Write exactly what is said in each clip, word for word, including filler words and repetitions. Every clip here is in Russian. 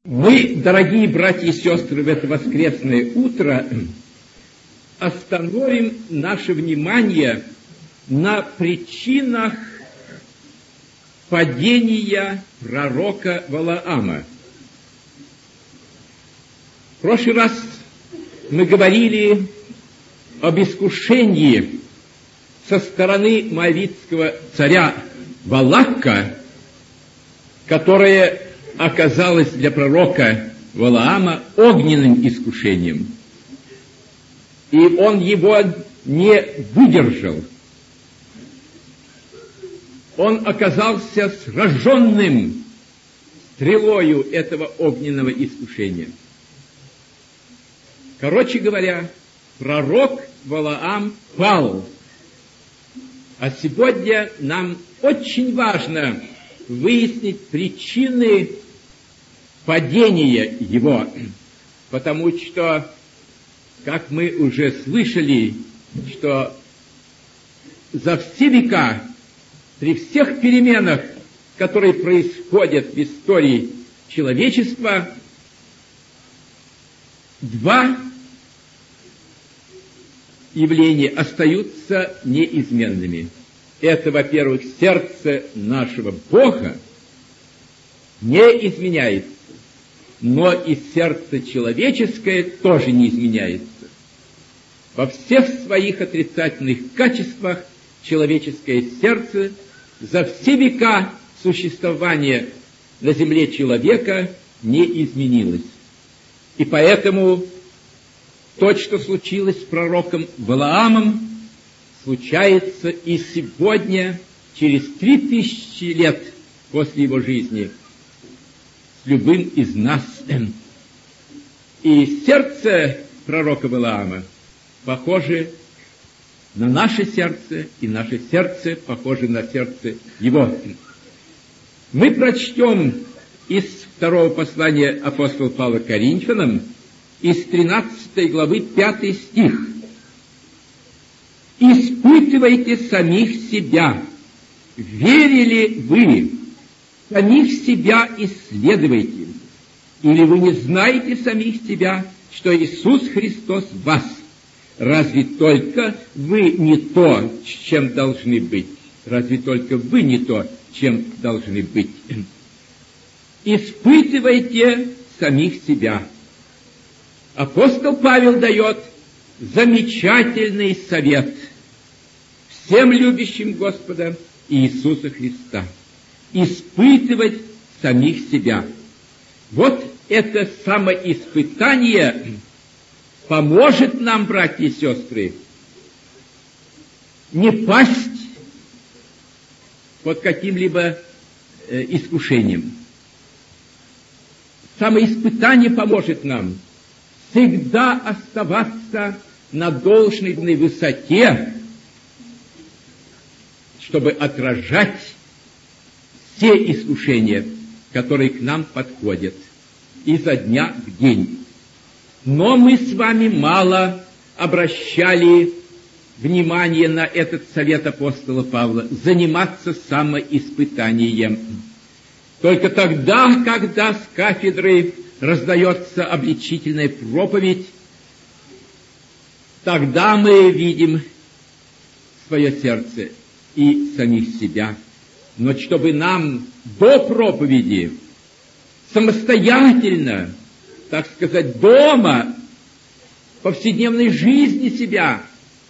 Мы, дорогие братья и сестры, в это воскресное утро остановим наше внимание на причинах падения пророка Валаама. В прошлый раз мы говорили об искушении со стороны моавитского царя Балака, которое оказалось для пророка Валаама огненным искушением. И он его не выдержал. Он оказался сраженным стрелою этого огненного искушения. Короче говоря, пророк Валаам пал. А сегодня нам очень важно выяснить причины падения его, потому что, как мы уже слышали, что за все века, при всех переменах, которые происходят в истории человечества, два явления остаются неизменными. Это, во-первых, сердце нашего Бога не изменяется, но и сердце человеческое тоже не изменяется. Во всех своих отрицательных качествах человеческое сердце за все века существования на земле человека не изменилось. И поэтому то, что случилось с пророком Валаамом, случается и сегодня, через три тысячи лет после его жизни, с любым из нас. И сердце пророка Валаама похоже на наше сердце, и наше сердце похоже на сердце его. Мы прочтем из второго послания апостола Павла к Коринфянам, из тринадцатой главы, пятый стих. «Испытывайте самих себя, верили вы, самих себя исследуйте, или вы не знаете самих себя, что Иисус Христос в вас? Разве только вы не то, чем должны быть? Разве только вы не то, чем должны быть? Испытывайте самих себя». Апостол Павел дает замечательный совет всем любящим Господа Иисуса Христа: испытывать самих себя. Вот это самоиспытание поможет нам, братья и сестры, не пасть под каким-либо э, искушением. Самоиспытание поможет нам всегда оставаться на должной высоте, чтобы отражать все искушения, которые к нам подходят изо дня в день. Но мы с вами мало обращали внимание на этот совет апостола Павла — заниматься самоиспытанием. Только тогда, когда с кафедры раздается обличительная проповедь, тогда мы видим свое сердце и самих себя. Но чтобы нам до проповеди самостоятельно, так сказать, дома, в повседневной жизни себя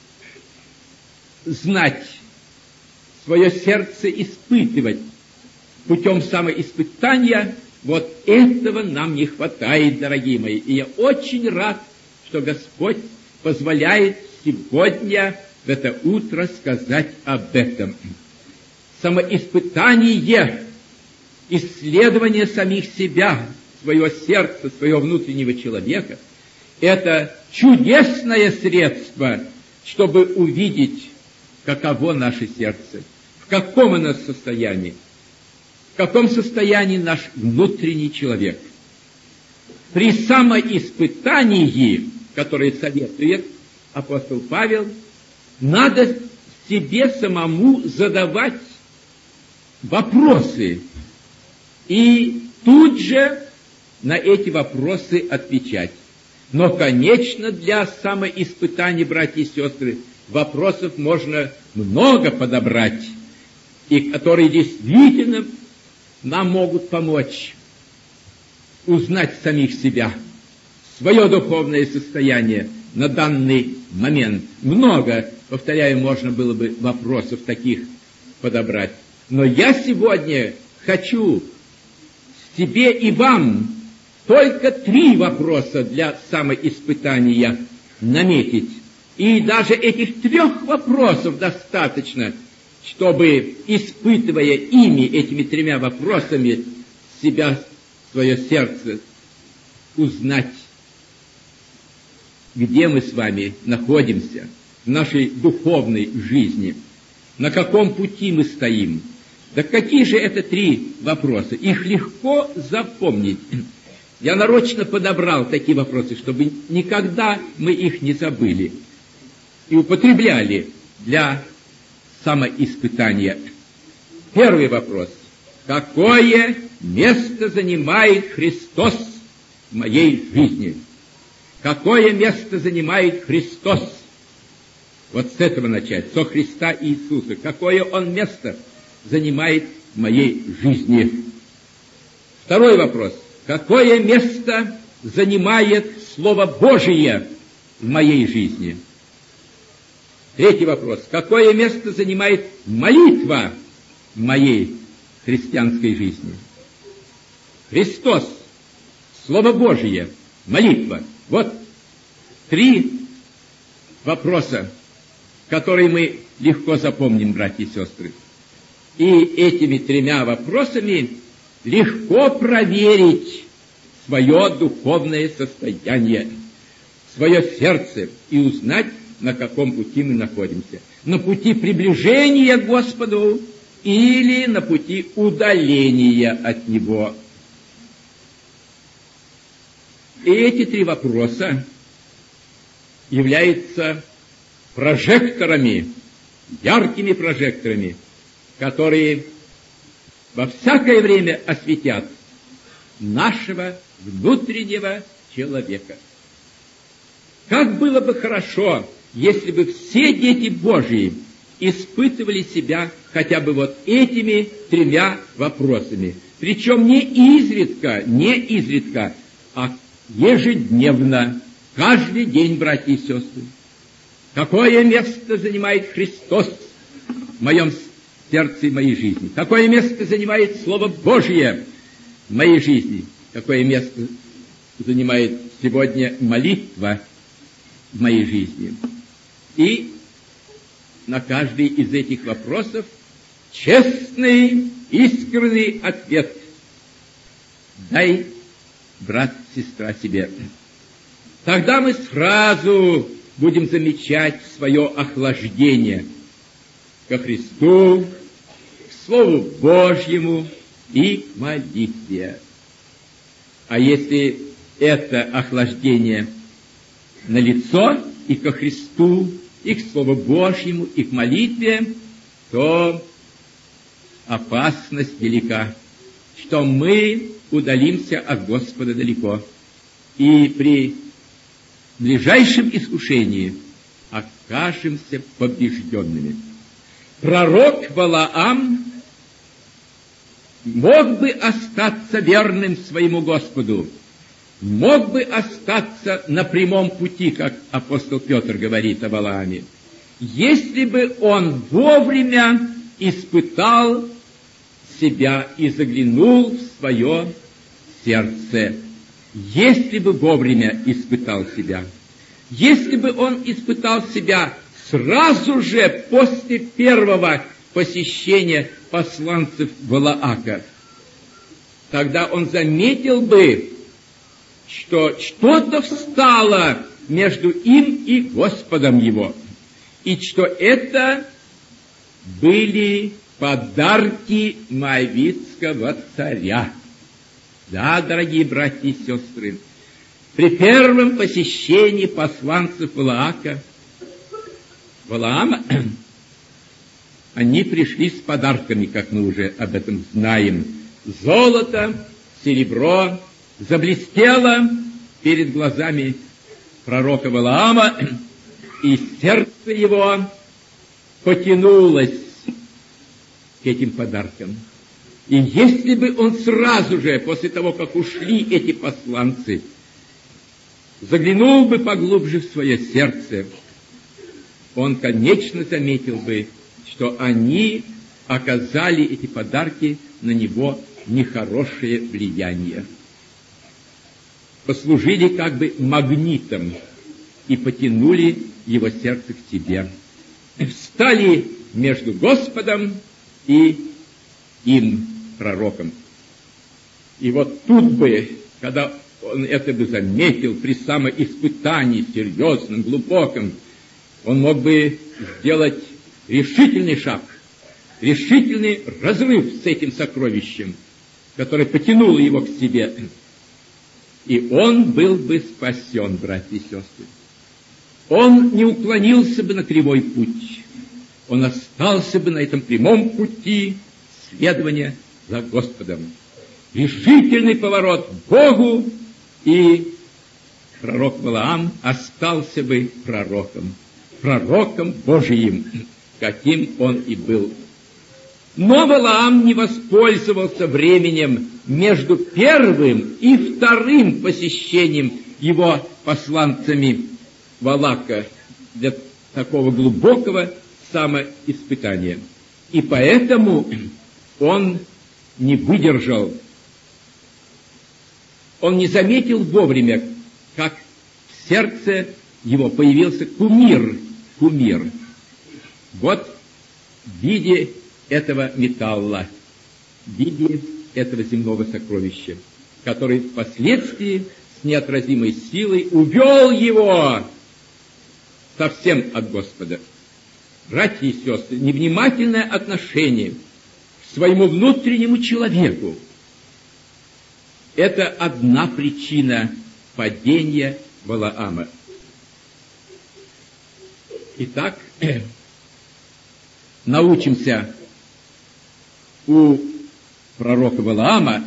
знать, свое сердце испытывать путем самоиспытания, вот этого нам не хватает, дорогие мои. И я очень рад, что Господь позволяет сегодня, в это утро, сказать об этом. Самоиспытание, исследование самих себя, своего сердца, своего внутреннего человека — это чудесное средство, чтобы увидеть, каково наше сердце, в каком оно состоянии, в каком состоянии наш внутренний человек. При самоиспытании, которое советует апостол Павел, надо себе самому задавать вопросы и тут же на эти вопросы отвечать. Но, конечно, для самоиспытаний, братья и сестры, вопросов можно много подобрать, и которые действительно нам могут помочь узнать самих себя, свое духовное состояние на данный момент. Много, повторяю, можно было бы вопросов таких подобрать. Но я сегодня хочу себе и вам только три вопроса для самоиспытания наметить. И даже этих трех вопросов достаточно, чтобы, испытывая ими, этими тремя вопросами, себя, свое сердце, узнать, где мы с вами находимся в нашей духовной жизни, на каком пути мы стоим. Да какие же это три вопроса? Их легко запомнить. Я нарочно подобрал такие вопросы, чтобы никогда мы их не забыли и употребляли для самоиспытания. Первый вопрос. Какое место занимает Христос в моей жизни? Какое место занимает Христос? Вот с этого начать, со Христа Иисуса. Какое Он место занимает в моей жизни? Второй вопрос. Какое место занимает Слово Божие в моей жизни? Третий вопрос. Какое место занимает молитва в моей христианской жизни? Христос, Слово Божие, молитва. Вот три вопроса, которые мы легко запомним, братья и сестры. И этими тремя вопросами легко проверить свое духовное состояние, свое сердце и узнать, на каком пути мы находимся. На пути приближения к Господу или на пути удаления от Него. И эти три вопроса являются прожекторами, яркими прожекторами, которые во всякое время осветят нашего внутреннего человека. Как было бы хорошо, если бы все дети Божьи испытывали себя хотя бы вот этими тремя вопросами. Причем не изредка, не изредка, а ежедневно, каждый день, братья и сестры. Какое место занимает Христос в моем сердце и моей жизни? Какое место занимает Слово Божие в моей жизни? Какое место занимает сегодня молитва в моей жизни? И на каждый из этих вопросов честный, искренний ответ дай, брат, сестра, себе. Тогда мы сразу будем замечать свое охлаждение ко Христу, к Слову Божьему и к молитве. А если это охлаждение налицо и ко Христу, и к Слову Божьему, и к молитве, то опасность велика, что мы удалимся от Господа далеко, и при ближайшем искушении окажемся побежденными. Пророк Валаам мог бы остаться верным своему Господу, мог бы остаться на прямом пути, как апостол Петр говорит о Валааме, если бы он вовремя испытал себя и заглянул в свое сердце. Если бы вовремя испытал себя, если бы он испытал себя сразу же после первого посещения посланцев Валаака, тогда он заметил бы, что что-то встало между им и Господом его, и что это были подарки моавитского царя. Да, дорогие братья и сестры, при первом посещении посланцев Валаака, Валаама, они пришли с подарками, как мы уже об этом знаем. Золото, серебро, заблестело перед глазами пророка Валаама, и сердце его потянулось к этим подаркам. И если бы он сразу же, после того, как ушли эти посланцы, заглянул бы поглубже в свое сердце, он, конечно, заметил бы, что они оказали эти подарки на него нехорошее влияние. Послужили как бы магнитом и потянули его сердце к себе. Встали между Господом и им, пророком. И вот тут бы, когда он это бы заметил при самоиспытании серьезном, глубоком, он мог бы сделать решительный шаг, решительный разрыв с этим сокровищем, которое потянуло его к себе. И он был бы спасен, братья и сестры. Он не уклонился бы на кривой путь. Он остался бы на этом прямом пути следования за Господом. Решительный поворот к Богу, и пророк Валаам остался бы пророком. Пророком Божиим, каким он и был. Но Валаам не воспользовался временем между первым и вторым посещением его посланцами Валака для такого глубокого самоиспытания. И поэтому он не выдержал. Он не заметил вовремя, как в сердце его появился кумир. Кумир. Вот в виде этого металла, в виде этого земного сокровища, который впоследствии с неотразимой силой увел его совсем от Господа. Братья и сестры, невнимательное отношение к своему внутреннему человеку — это одна причина падения Валаама. Итак, научимся у пророка Валаама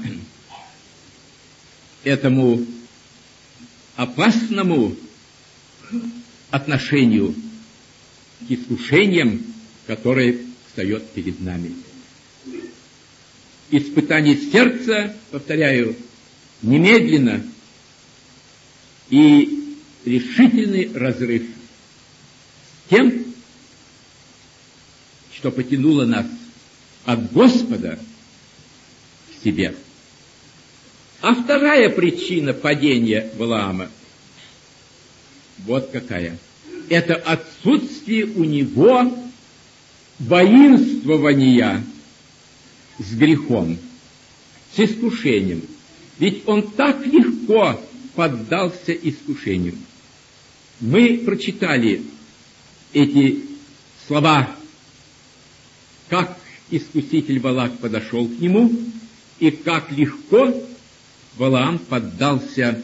этому опасному отношению к искушениям, которые встает перед нами. Испытание сердца, повторяю, немедленно, и решительный разрыв с тем, что потянуло нас от Господа к себе. А вторая причина падения Валаама вот какая. Это отсутствие у него воинствования с грехом, с искушением. Ведь он так легко поддался искушению. Мы прочитали эти слова, как искуситель Валак подошел к нему, и как легко Валаам поддался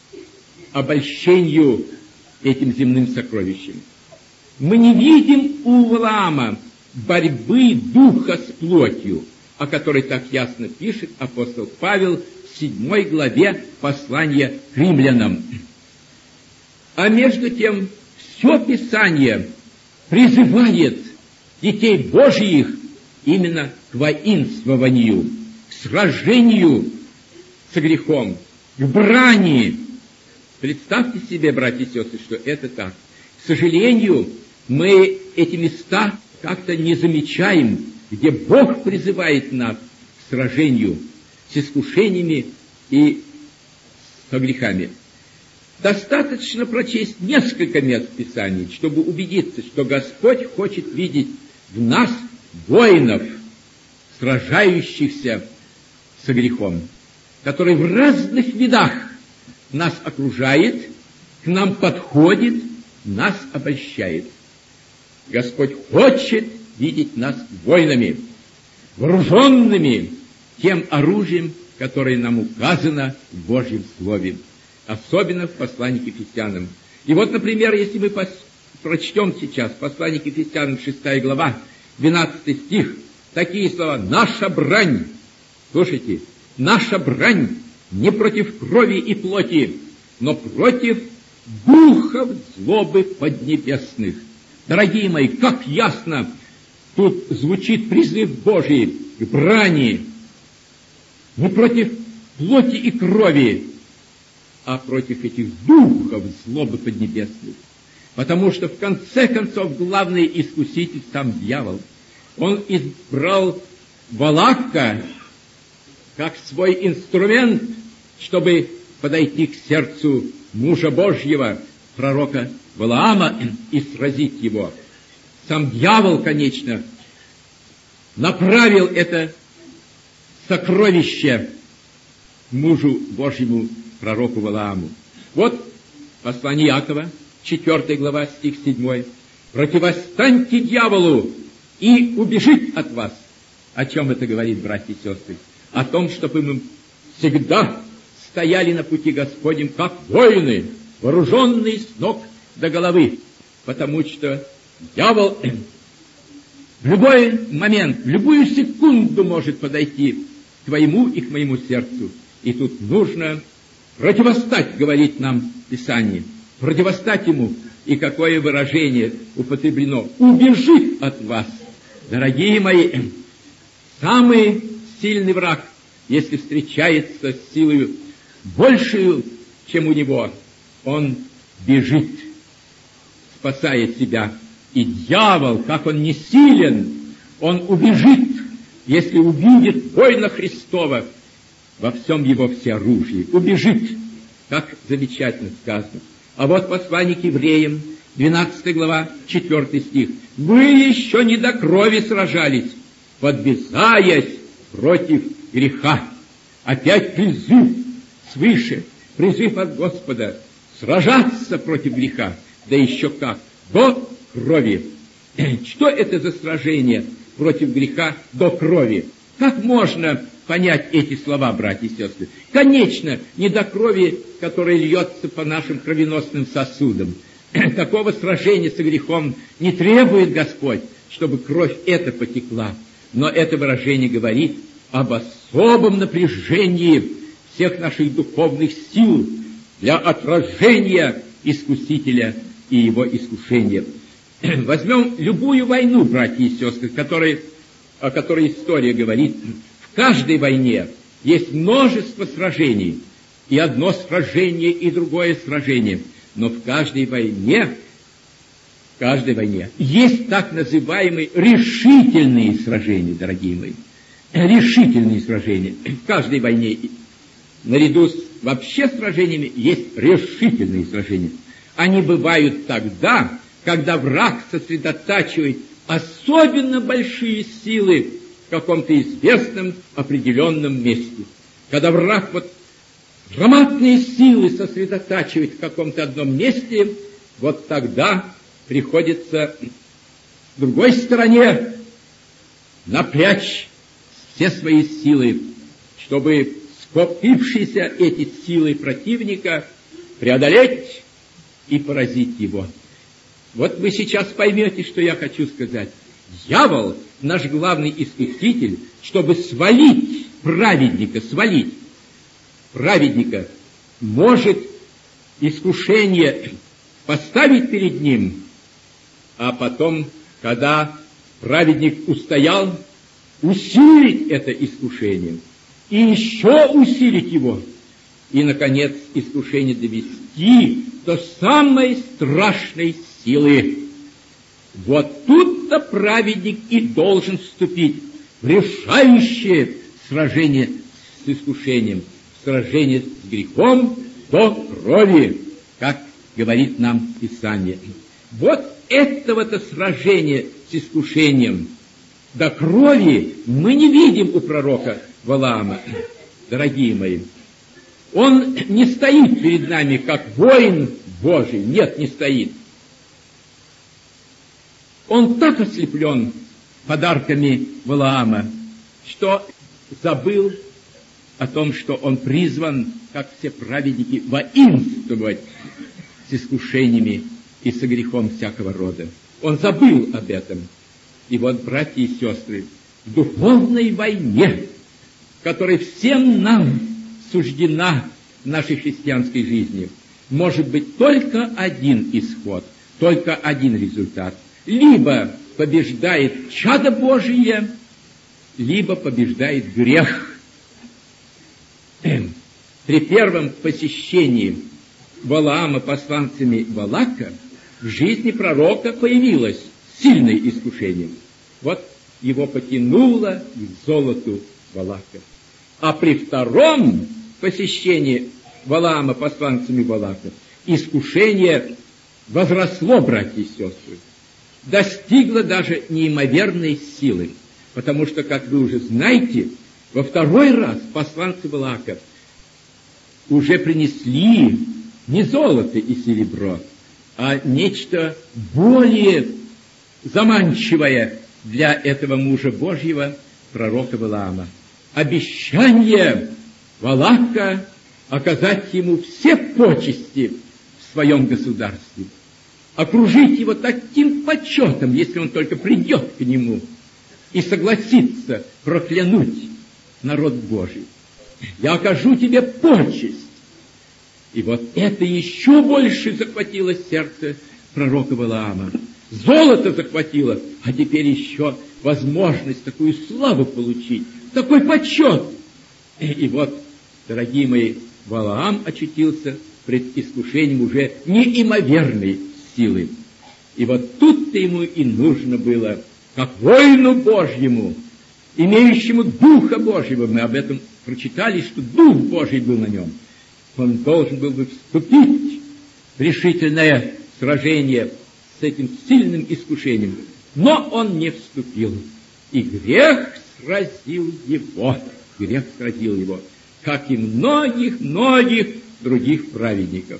обольщению этим земным сокровищем. Мы не видим у Валаама борьбы духа с плотью, о которой так ясно пишет апостол Павел в седьмой главе послания к римлянам. А между тем, все Писание призывает детей Божьих именно к воинствованию, к сражению со грехом, к брани. Представьте себе, братья и сестры, что это так. К сожалению, мы эти места как-то не замечаем, где Бог призывает нас к сражению с искушениями и со грехами. Достаточно прочесть несколько мест Писаний, чтобы убедиться, что Господь хочет видеть в нас воинов, сражающихся со грехом, который в разных видах нас окружает, к нам подходит, нас обольщает. Господь хочет видеть нас воинами, вооруженными тем оружием, которое нам указано в Божьем Слове, особенно в послании к Ефесянам. И вот, например, если мы пос- прочтем сейчас послание к Ефесянам, шестая глава, двенадцатый стих, такие слова: «Наша брань», слушайте, «наша брань не против крови и плоти, но против духов злобы поднебесных. Дорогие мои, как ясно тут звучит призыв Божий к брани не против плоти и крови, а против этих духов злобы поднебесных. Потому что, в конце концов, главный искуситель сам дьявол. Он избрал Валаака как свой инструмент, чтобы подойти к сердцу мужа Божьего, пророка Валаама, и сразить его. Сам дьявол, конечно, направил это сокровище мужу Божьему, пророку Валааму. Вот послание Иакова, четвёртая глава, стих седьмой. «Противостаньте дьяволу, и убежит от вас». О чем это говорит, братья и сестры? О том, чтобы мы всегда стояли на пути Господнем, как воины, вооруженные с ног до головы. Потому что дьявол в любой момент, в любую секунду может подойти к твоему и к моему сердцу. И тут нужно противостать, говорит нам Писание, противостать ему. И какое выражение употреблено? Убежит от вас. Дорогие мои, самый сильный враг, если встречается с силой большую, чем у него, он бежит, спасая себя. И дьявол, как он не силен, он убежит, если увидит воина Христова во всем его всеоружии. Убежит, как замечательно сказано. А вот послание к евреям, двенадцатая глава, четвёртый стих. «Вы еще не до крови сражались, подвязаясь против греха». Опять призыв свыше, призыв от Господа сражаться против греха, да еще как, до крови. Что это за сражение против греха до крови? Как можно понять эти слова, братья и сестры? Конечно, не до крови, которая льется по нашим кровеносным сосудам. Такого сражения со грехом не требует Господь, чтобы кровь эта потекла. Но это выражение говорит об особом напряжении всех наших духовных сил для отражения искусителя и его искушения. Возьмем любую войну, братья и сестры, которой, о которой история говорит. В каждой войне есть множество сражений, и одно сражение, и другое сражение. Но в каждой войне, в каждой войне есть так называемые решительные сражения, дорогие мои. Решительные сражения. В каждой войне, наряду с вообще сражениями, есть решительные сражения. Они бывают тогда, когда враг сосредотачивает особенно большие силы в каком-то известном определенном месте. Когда враг вот громадные силы сосредотачивает в каком-то одном месте, вот тогда приходится другой стороне напрячь все свои силы, чтобы скопившиеся эти силы противника преодолеть и поразить его. Вот вы сейчас поймете, что я хочу сказать. Дьявол, наш главный искуситель, чтобы свалить праведника, свалить праведника, может искушение поставить перед ним, а потом, когда праведник устоял, усилить это искушение, и еще усилить его, и, наконец, искушение довести до самой страшной силы. Вот тут-то праведник и должен вступить в решающее сражение с искушением, сражение с грехом до крови, как говорит нам Писание. Вот этого-то сражения с искушением до крови мы не видим у пророка Валаама, дорогие мои. Он не стоит перед нами как воин Божий, нет, не стоит. Он так ослеплен подарками Валаама, что забыл о том, что он призван, как все праведники, воинствовать с искушениями и со грехом всякого рода. Он забыл об этом. И вот, братья и сестры, в духовной войне, в которой всем нам с суждена в нашей христианской жизни, может быть только один исход, только один результат. Либо побеждает чадо Божие, либо побеждает грех. При первом посещении Валаама посланцами Валака в жизни пророка появилось сильное искушение. Вот его потянуло к золоту Валака. А при втором посещении Валаама посланцами Валака искушение возросло, братья и сестры, достигло даже неимоверной силы. Потому что, как вы уже знаете, во второй раз посланцы Валака уже принесли не золото и серебро, а нечто более заманчивое для этого мужа Божьего, пророка Валаама. Обещание Валака оказать ему все почести в своем государстве, окружить его таким почетом, если он только придет к нему и согласится проклянуть народ Божий. Я окажу тебе почесть. И вот это еще больше захватило сердце пророка Валаама. Золото захватило, а теперь еще возможность такую славу получить, такой почет. И вот, дорогие мои, Валаам очутился пред искушением уже неимоверной силы. И вот тут-то ему и нужно было, как воину Божьему, имеющему Духа Божьего, мы об этом прочитали, что Дух Божий был на нем, он должен был бы вступить в решительное сражение с этим сильным искушением. Но он не вступил. И грех сразил его. Грех сразил его, как и многих-многих других праведников.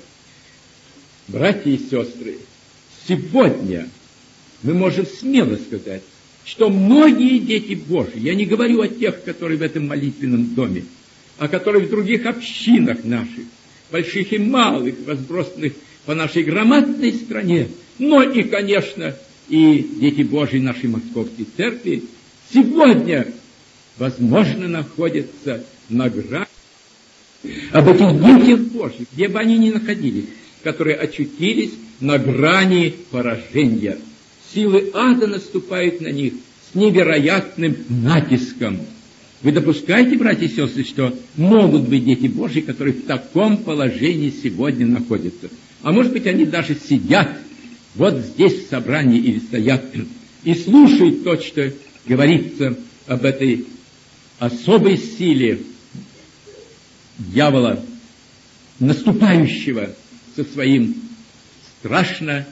Братья и сестры, сегодня мы можем смело сказать, что многие дети Божьи, я не говорю о тех, которые в этом молитвенном доме, а которые в других общинах наших, больших и малых, разбросанных по нашей громадной стране, но и, конечно, и дети Божьи нашей Московской Церкви, сегодня, возможно, находятся на грани. Об этих детях Божьих, где бы они ни находились, которые очутились на грани поражения. Силы ада наступают на них с невероятным натиском. Вы допускаете, братья и сестры, что могут быть дети Божьи, которые в таком положении сегодня находятся? А может быть, они даже сидят вот здесь в собрании или стоят и слушают то, что говорится об этой особой силе дьявола, наступающего со своим страшно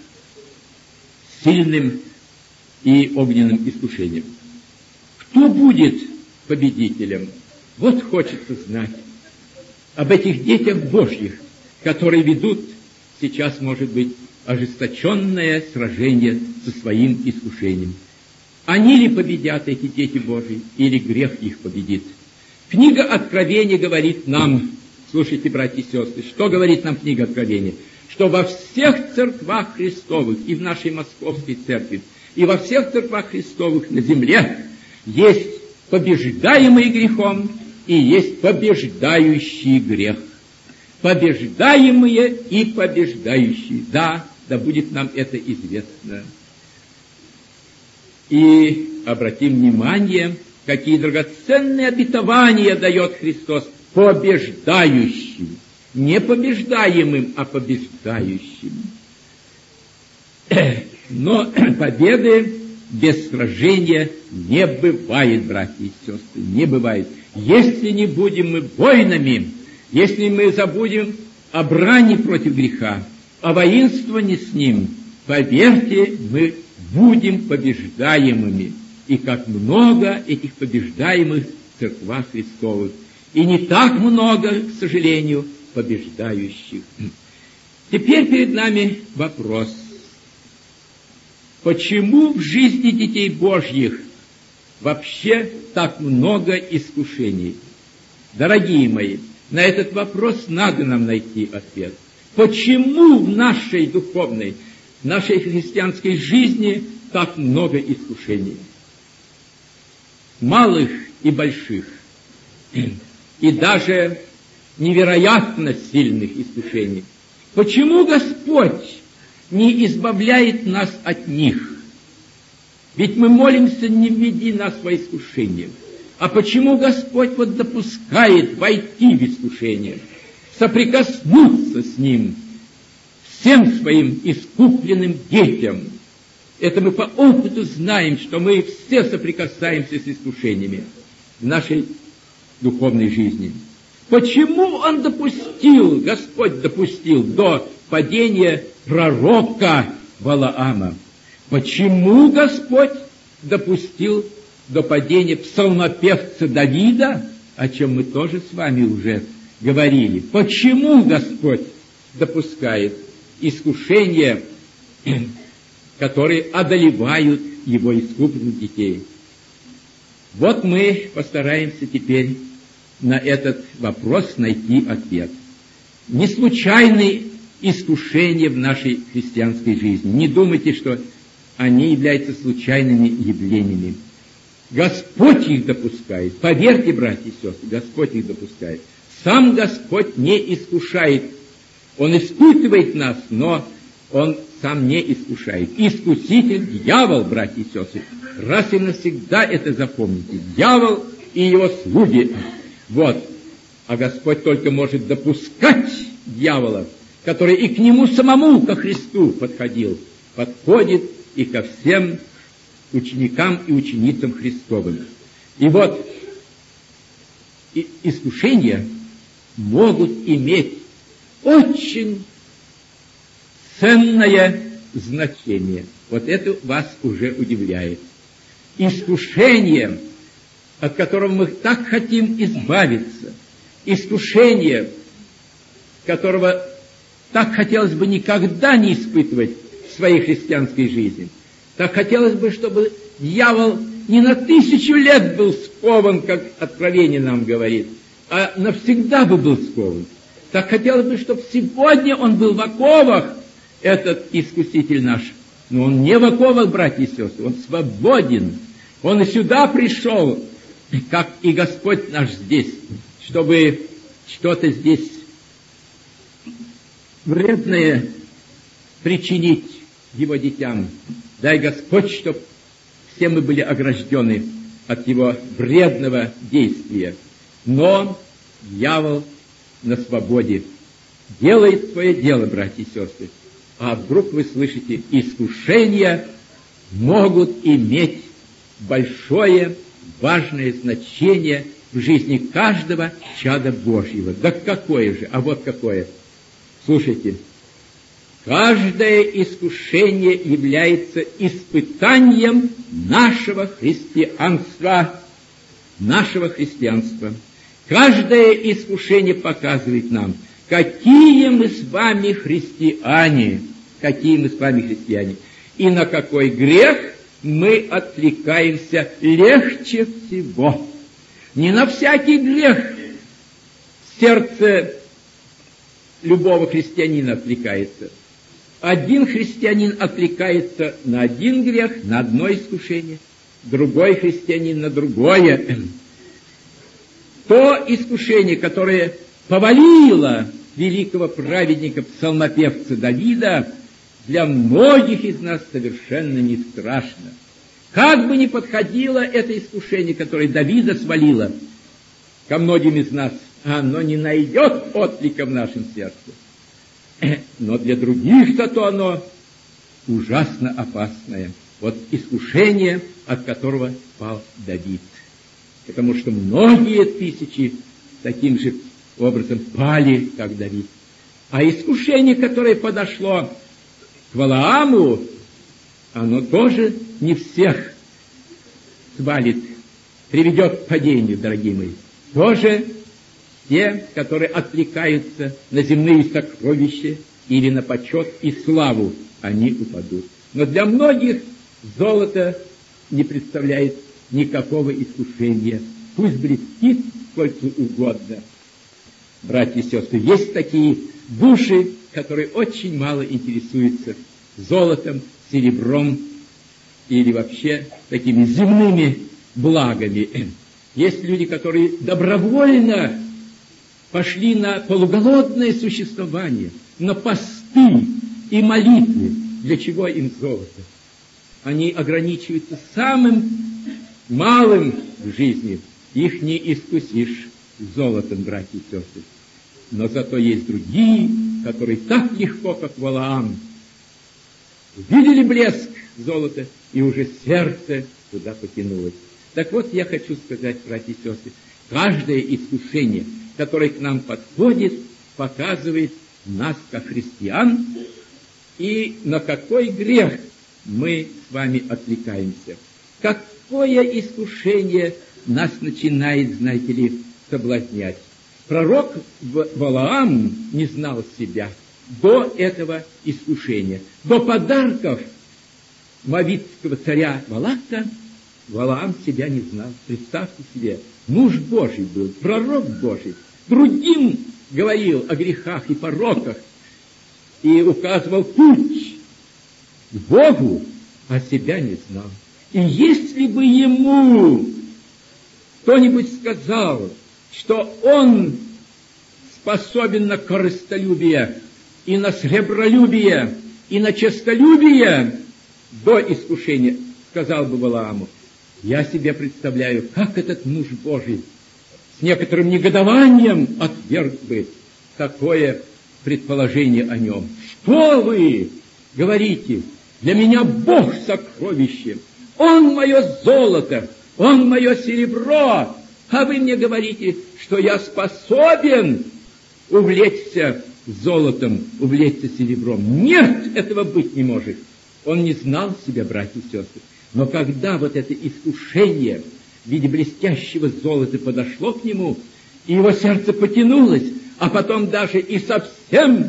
сильным и огненным искушением. Кто будет победителем? Вот хочется знать об этих детях Божьих, которые ведут сейчас, может быть, ожесточенное сражение со своим искушением. Они ли победят, эти дети Божьи, или грех их победит? Книга Откровения говорит нам, слушайте, братья и сестры, что говорит нам книга Откровения? Что во всех церквах Христовых, и в нашей Московской Церкви, и во всех церквах Христовых на земле есть побеждаемый грехом и есть побеждающий грех. Побеждаемые и побеждающие. Да, да будет нам это известно. И обратим внимание, какие драгоценные обетования дает Христос побеждающим. Не побеждаемым, а побеждающим. Но победы без сражения не бывает, братья и сестры, не бывает. Если не будем мы воинами, если мы забудем о брани против греха, о воинствовании с ним, поверьте, мы будем побеждаемыми. И как много этих побеждаемых в церквах Христовых. И не так много, к сожалению, побеждающих. Теперь перед нами вопрос. Почему в жизни детей Божьих вообще так много искушений? Дорогие мои, на этот вопрос надо нам найти ответ. Почему в нашей духовной, в нашей христианской жизни так много искушений? Малых и больших. И даже невероятно сильных искушений. Почему Господь не избавляет нас от них? Ведь мы молимся: не введи нас во искушение. А почему Господь вот допускает войти в искушение, соприкоснуться с ним, всем своим искупленным детям? Это мы по опыту знаем, что мы все соприкасаемся с искушениями в нашей духовной жизни. Почему Он допустил, Господь допустил до падения пророка Валаама? Почему Господь допустил до падения псалмопевца Давида, о чем мы тоже с вами уже говорили? Почему Господь допускает искушения, которые одолевают Его искупленных детей? Вот мы постараемся теперь на этот вопрос найти ответ. Не случайны искушения в нашей христианской жизни. Не думайте, что они являются случайными явлениями. Господь их допускает. Поверьте, братья и сестры, Господь их допускает. Сам Господь не искушает. Он испытывает нас, но Он сам не искушает. Искуситель — дьявол, братья и сестры. Раз и навсегда это запомните. Дьявол и его слуги. Вот. А Господь только может допускать дьявола, который и к Нему самому, ко Христу, подходил, подходит и ко всем ученикам и ученицам Христовым. И вот и искушения могут иметь очень ценное значение. Вот это вас уже удивляет. Искушение, от которого мы так хотим избавиться, искушение, которого так хотелось бы никогда не испытывать в своей христианской жизни. Так хотелось бы, чтобы дьявол не на тысячу лет был скован, как Откровение нам говорит, а навсегда бы был скован. Так хотелось бы, чтобы сегодня он был в оковах, этот искуситель наш. Но он не в оковах, братья и сестры, он свободен. Он и сюда пришел, как и Господь наш здесь, чтобы что-то здесь вредное причинить Его детям. Дай Господь, чтобы все мы были ограждены от Его вредного действия. Но дьявол на свободе делает свое дело, братья и сестры. А вдруг вы слышите, искушения могут иметь большое, важное значение в жизни каждого чада Божьего. Да какое же? А вот какое. Слушайте, каждое искушение является испытанием нашего христианства. Нашего христианства. Каждое искушение показывает нам, какие мы с вами христиане. Какие мы с вами христиане. И на какой грех мы отвлекаемся легче всего. Не на всякий грех сердце любого христианина отвлекается. Один христианин отвлекается на один грех, на одно искушение, другой христианин на другое. То искушение, которое повалило великого праведника, псалмопевца Давида, для многих из нас совершенно не страшно. Как бы ни подходило это искушение, которое Давида свалило ко многим из нас, оно не найдет отклика в нашем сердце. Но для других зато оно ужасно опасное. Вот искушение, от которого пал Давид. Потому что многие тысячи таким же образом пали, как Давид. А искушение, которое подошло к Валааму, оно тоже не всех свалит, приведет к падению, дорогие мои. Тоже те, которые отвлекаются на земные сокровища или на почет и славу, они упадут. Но для многих золото не представляет никакого искушения. Пусть блестит сколько угодно. Братья и сестры, есть такие души, которые очень мало интересуются золотом, серебром или вообще такими земными благами. Есть люди, которые добровольно пошли на полуголодное существование, на посты и молитвы. Для чего им золото? Они ограничиваются самым малым в жизни. Их не искусишь золотом, братья и сестры. Но зато есть другие, которые так легко, как Валаам, увидели блеск золота, и уже сердце туда потянулось. Так вот, я хочу сказать, братья и сестры, каждое искушение, которое к нам подходит, показывает нас, как христиан, и на какой грех мы с вами отвлекаемся. Какое искушение нас начинает, знаете ли, соблазнять. Пророк Валаам не знал себя до этого искушения. До подарков моавитского царя Балака Валаам себя не знал. Представьте себе, муж Божий был, пророк Божий, другим говорил о грехах и пороках и указывал путь к Богу, а себя не знал. И если бы ему кто-нибудь сказал, что он способен на корыстолюбие, и на сребролюбие, и на честолюбие, до искушения, сказал бы Валааму, я себе представляю, как этот муж Божий с некоторым негодованием отверг бы такое предположение о нем. Что вы говорите? Для меня Бог сокровище, Он мое золото, Он мое серебро, а вы мне говорите, что я способен увлечься золотом, увлечься серебром. Нет, этого быть не может. Он не знал себя, братья и сестры. Но когда вот это искушение в виде блестящего золота подошло к нему, и его сердце потянулось, а потом даже и совсем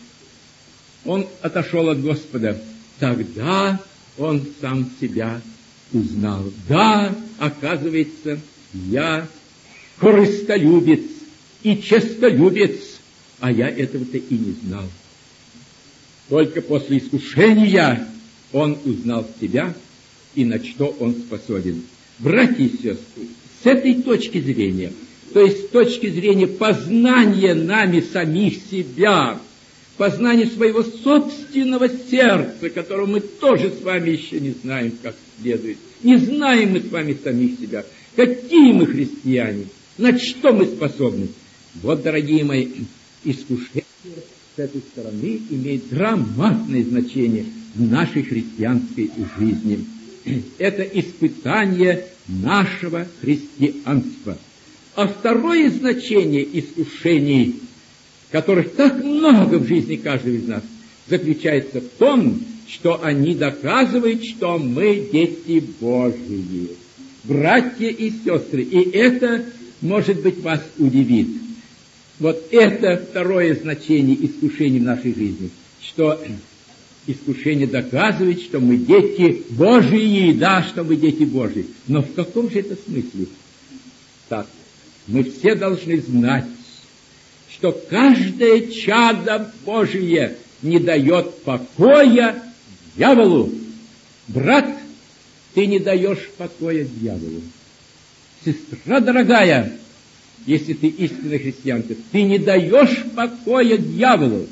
он отошел от Господа, тогда он сам себя узнал. Да, оказывается, я корыстолюбец и честолюбец, а я этого-то и не знал. Только после искушения он узнал себя и на что он способен. Братья и сестры, с этой точки зрения, то есть с точки зрения познания нами самих себя, познания своего собственного сердца, которого мы тоже с вами еще не знаем как следует, не знаем мы с вами самих себя, какие мы христиане, на что мы способны. Вот, дорогие мои, искушение с этой стороны имеет драматное значение в нашей христианской жизни. Это испытание нашего христианства. А второе значение искушений, которых так много в жизни каждого из нас, заключается в том, что они доказывают, что мы дети Божьи. Братья и сестры, и это, может быть, вас удивит. Вот это второе значение искушений в нашей жизни, что искушение доказывает, что мы дети Божьи, да, что мы дети Божьи. Но в каком же это смысле? Так, мы все должны знать, что каждое чадо Божие не дает покоя дьяволу. Брат, ты не даешь покоя дьяволу. Сестра дорогая, если ты истинная христианка, ты не даешь покоя дьяволу.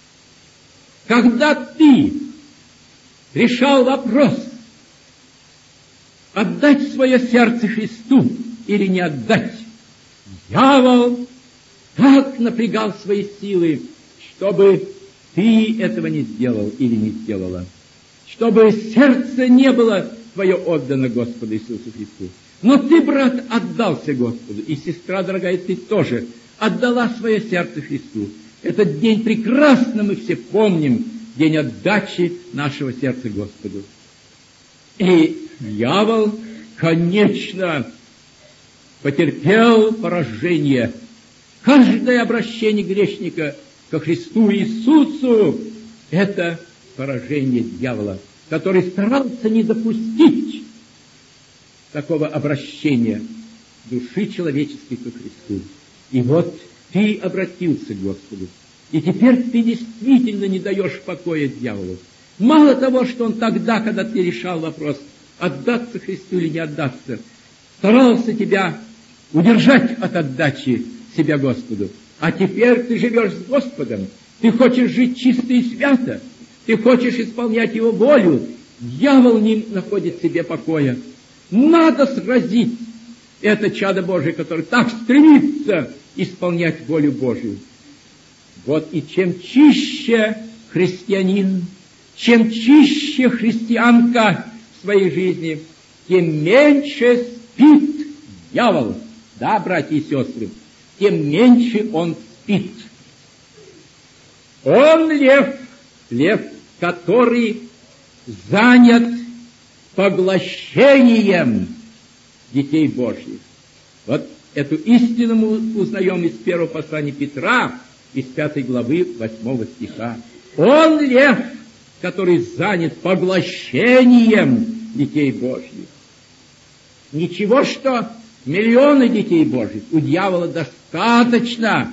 Когда ты решал вопрос отдать свое сердце Христу или не отдать, дьявол так напрягал свои силы, чтобы ты этого не сделал или не сделала, чтобы сердце не было твое отдано Господу Иисусу Христу. Но ты, брат, отдался Господу, и сестра дорогая, ты тоже отдала свое сердце Христу. Этот день прекрасно мы все помним, день отдачи нашего сердца Господу. И дьявол, конечно, потерпел поражение. Каждое обращение грешника ко Христу Иисусу – это поражение дьявола, который старался не допустить такого обращения души человеческой ко Христу. И вот ты обратился к Господу, и теперь ты действительно не даешь покоя дьяволу. Мало того, что он тогда, когда ты решал вопрос, отдаться Христу или не отдаться, старался тебя удержать от отдачи себя Господу, А теперь ты живешь с Господом, ты хочешь жить чисто и свято, ты хочешь исполнять Его волю, дьявол не находит себе покоя. Надо сразить это чадо Божие, которое так стремится исполнять волю Божию. Вот и чем чище христианин, чем чище христианка в своей жизни, тем меньше спит дьявол. Да, братья и сестры, тем меньше он спит. Он лев, лев, который занят поглощением детей Божьих. Вот эту истину мы узнаем из первого послания Петра, из пятой главы восьмого стиха. Он лев, который занят поглощением детей Божьих. Ничего, что миллионы детей Божьих, у дьявола достаточно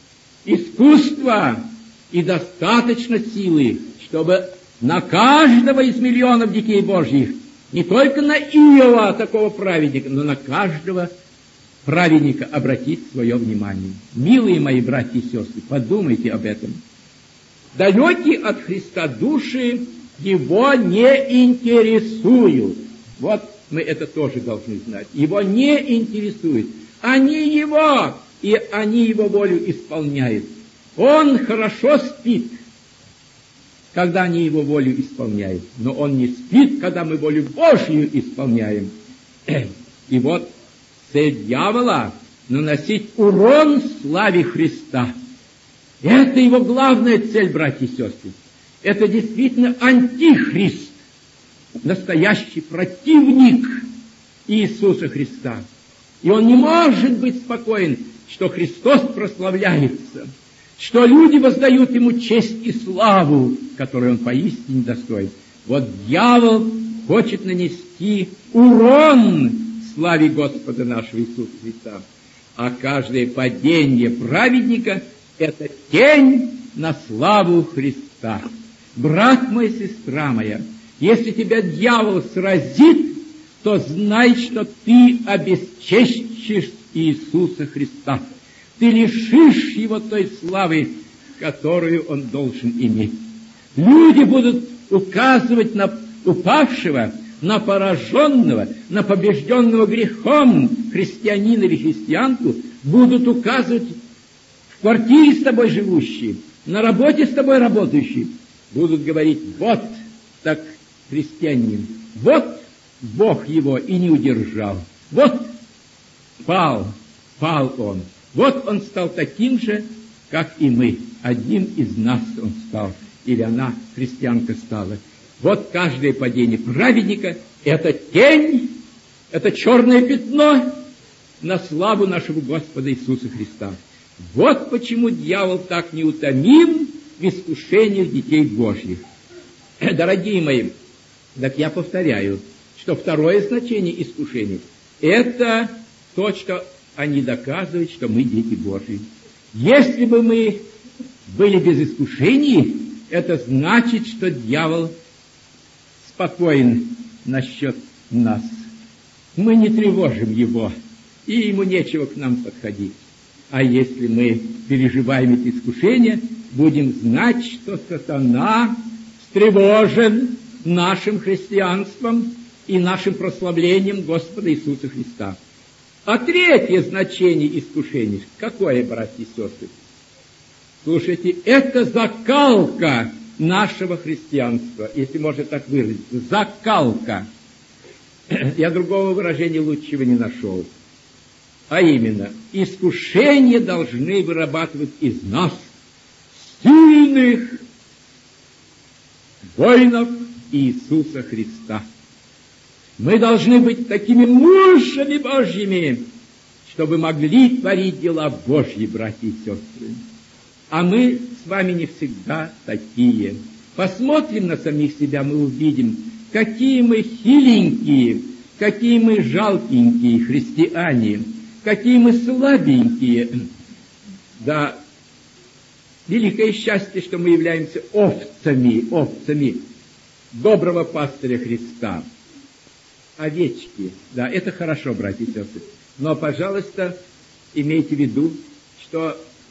искусства и достаточно силы, чтобы на каждого из миллионов детей Божьих, не только на Иова, такого праведника, но на каждого праведника обратить свое внимание. Милые мои братья и сестры, подумайте об этом. Далекие от Христа души его не интересуют. Вот мы это тоже должны знать. Его не интересует. Они его, и они его волю исполняют. Он хорошо спит, когда они его волю исполняют. Но он не спит, когда мы волю Божью исполняем. И вот цель дьявола — наносить урон славе Христа. Это его главная цель, братья и сестры. Это действительно антихрист, настоящий противник Иисуса Христа. И он не может быть спокоен, что Христос прославляется, что люди воздают ему честь и славу, которой он поистине достоин. Вот дьявол хочет нанести урон славе Господа нашего Иисуса Христа. А каждое падение праведника — это тень на славу Христа. Брат мой, сестра моя, если тебя дьявол сразит, то знай, что ты обесчестишь Иисуса Христа. Ты лишишь его той славы, которую он должен иметь. Люди будут указывать на упавшего, на пораженного, на побежденного грехом христианина или христианку, будут указывать в квартире с тобой живущие, на работе с тобой работающие, будут говорить: вот так христианин, вот Бог его и не удержал, вот пал, пал он, вот он стал таким же, как и мы, один из нас он стал, или она, христианка, стала. Вот каждое падение праведника — это тень, это черное пятно на славу нашего Господа Иисуса Христа. Вот почему дьявол так неутомим в искушениях детей Божьих. Дорогие мои, так я повторяю, что второе значение искушений — это то, что они доказывают, что мы дети Божьи. Если бы мы были без искушений, это значит, что дьявол спокоен насчет нас. Мы не тревожим его, и ему нечего к нам подходить. А если мы переживаем эти искушения, будем знать, что сатана встревожен нашим христианством и нашим прославлением Господа Иисуса Христа. А третье значение искушений какое, братья и сестры? Слушайте, это закалка нашего христианства, если можно так выразиться. Закалка. Я другого выражения лучшего не нашел. А именно, искушения должны вырабатывать из нас сильных воинов Иисуса Христа. Мы должны быть такими мужами Божьими, чтобы могли творить дела Божьи, братья и сестры. А мы с вами не всегда такие. Посмотрим на самих себя, мы увидим, какие мы хиленькие, какие мы жалкенькие христиане, какие мы слабенькие. Да, великое счастье, что мы являемся овцами, овцами доброго пастыря Христа. Овечки, да, это хорошо, братья и сестры. Но, пожалуйста, имейте в виду, что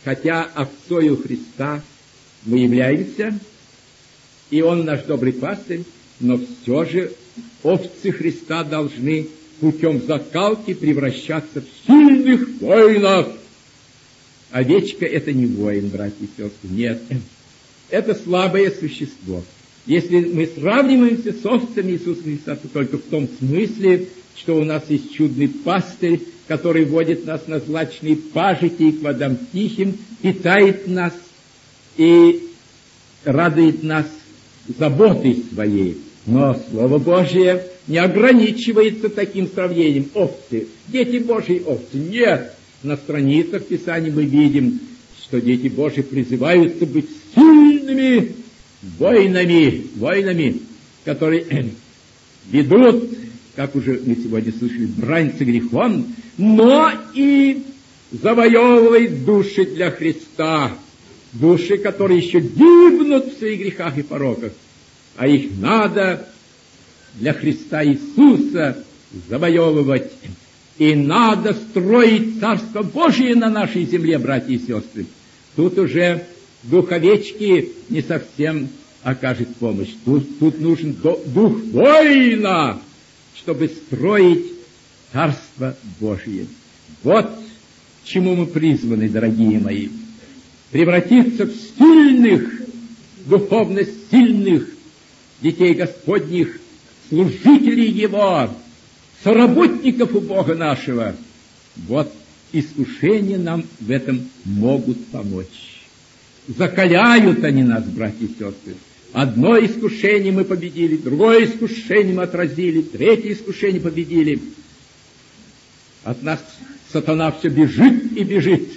хотя овцою Христа мы являемся, и Он наш добрый пастырь, но все же овцы Христа должны путем закалки превращаться в сильных воинов. Овечка – это не воин, братья и сестры, нет. Это слабое существо. Если мы сравниваемся с овцами Иисуса Христа, то только в том смысле, что у нас есть чудный пастырь, который водит нас на злачные пажити и к водам тихим, питает нас и радует нас заботой своей. Но Слово Божие не ограничивается таким сравнением. Овцы, дети Божьи овцы. Нет. На страницах Писания мы видим, что дети Божьи призываются быть сильными воинами, воинами, которые ведут, как уже мы сегодня слышали, брань с грехом, но и завоевывают души для Христа. Души, которые еще гибнут в своих грехах и пороках. А их надо для Христа Иисуса завоевывать. И надо строить Царство Божие на нашей земле, братья и сестры. Тут уже дух овечки не совсем окажет помощь. Тут, тут нужен дух воина, чтобы строить Царство Божие. Вот к чему мы призваны, дорогие мои. Превратиться в сильных, духовно сильных детей Господних, служителей Его, соработников у Бога нашего. Вот искушения нам в этом могут помочь. Закаляют они нас, братья и сестры. Одно искушение мы победили, другое искушение мы отразили, третье искушение победили. От нас сатана все бежит и бежит.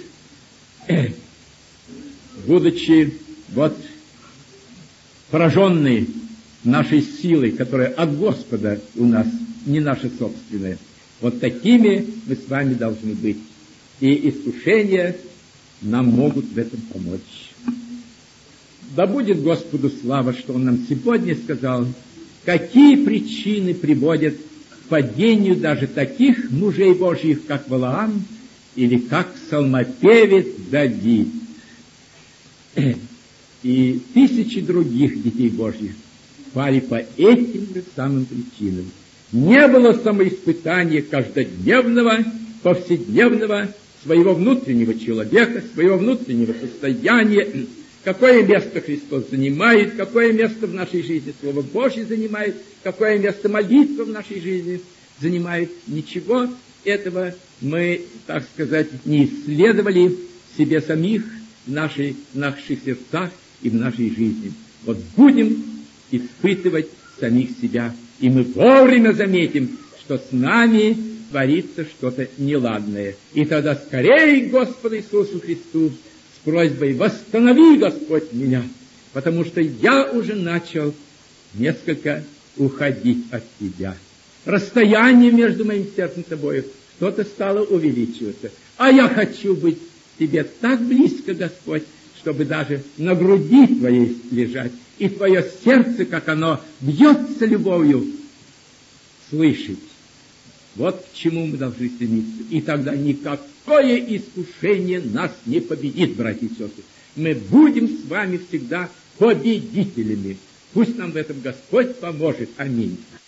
Будучи вот пораженные нашей силой, которая от Господа у нас, не наша собственная. Вот такими мы с вами должны быть. И искушения нам могут в этом помочь. Да будет Господу слава, что Он нам сегодня сказал, какие причины приводят к падению даже таких мужей Божьих, как Валаам или как псалмопевец Давид. И тысячи других детей Божьих пали по этим же самым причинам. Не было самоиспытания каждодневного, повседневного своего внутреннего человека, своего внутреннего состояния, какое место Христос занимает, какое место в нашей жизни Слово Божье занимает, какое место молитва в нашей жизни занимает. Ничего этого мы, так сказать, не исследовали в себе самих, в, нашей, в наших сердцах и в нашей жизни. Вот будем испытывать самих себя, и мы вовремя заметим, что с нами творится что-то неладное. И тогда скорее к Господу Иисусу Христу с просьбой: восстанови, Господь, меня, потому что я уже начал несколько уходить от Тебя. Расстояние между моим сердцем и Тобою что-то стало увеличиваться. А я хочу быть Тебе так близко, Господь, чтобы даже на груди Твоей лежать, и Твое сердце, как оно бьется любовью, слышать. Вот к чему мы должны стремиться. И тогда никакое искушение нас не победит, братья и сестры. Мы будем с вами всегда победителями. Пусть нам в этом Господь поможет. Аминь.